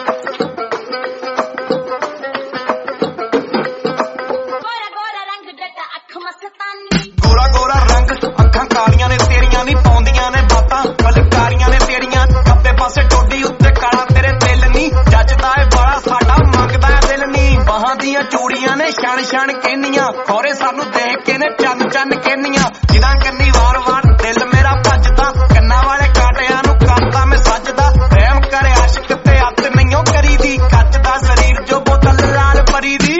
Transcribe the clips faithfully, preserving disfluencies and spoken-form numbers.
गोरा गोरा रंग अखां कालियां ने तेरियां नी पाउंदियां ने बातां फलकारियां ने तेरियां खब्बे पासे टोडी उत्ते काला तेरे दिल नी जचदा ए बाला साडा मंगदा ए दिल नी बाहां दियां चूड़ियां ने छण छण कहनियां खौरे सानू देख के ने चन्न चन्न कहनियां जिदां कन्नी वार वार दिल मेरा भजदा कन्ना वाले काटियां नू करदा मैं सजदा रहम करे आशिक ते अत नहींओ करी दी कचदा शरीर जो बोतल लाल परी दी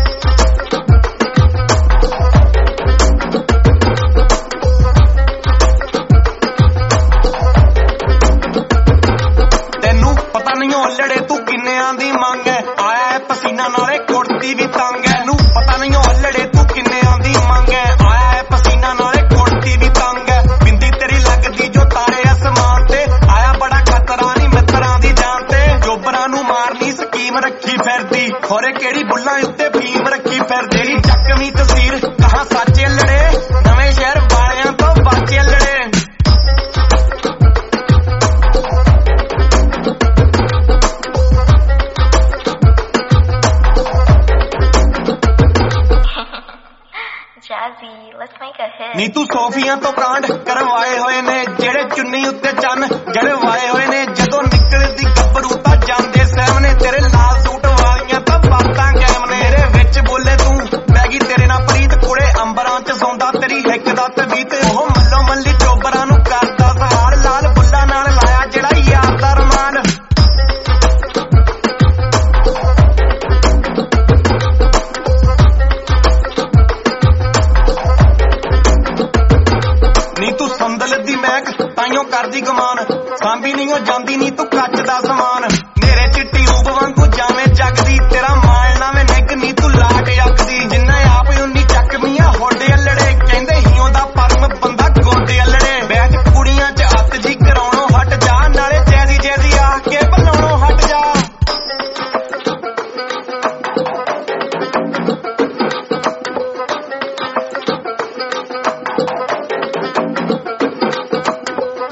लड़े तू किन्ने आंदी मांग है आया है पसीना नाले कुड़ती भी तंग है नू पता नहीं हो लड़े तू किन्ने आंदी मांग है आया है पसीना नाले कुड़ती भी तंग है बिंदी तेरी लगदी जो तारे आसमान ते आया बड़ा खतरा नी मित्रां दी जान ते जोबरां नू मारनी स्कीम रखी फिरदी खोरे केड़ी बुल्लां उत्ते फीम रखी फिरदी चकवी तस्वीर कहां साचे लड़े नवे शहर वालियां तो बाचे लड़े नी तू सोफियां तो कांड करवाए होए ने जेड़े चुन्नी उत्ते चन जड़वाए होए ने जदों निकलदी गब्बरू तां जांदे सामने तेरे लाल सूट वालियां तां बातां कैम ने मेरे विच बोले तू मैगी तेरे नाल प्रीत कुड़े अंबरां च सौंदा तेरी हिक दा तबीत ओह मल्लो मल्ली चोबरां नू करदा सहार लाल बुल्ला नाल लाया जेड़ा यार दा रमान नी तू संदल दी महक ताइयों करदी गमान सांभी नहीं हो जांदी नी तू कच दा समान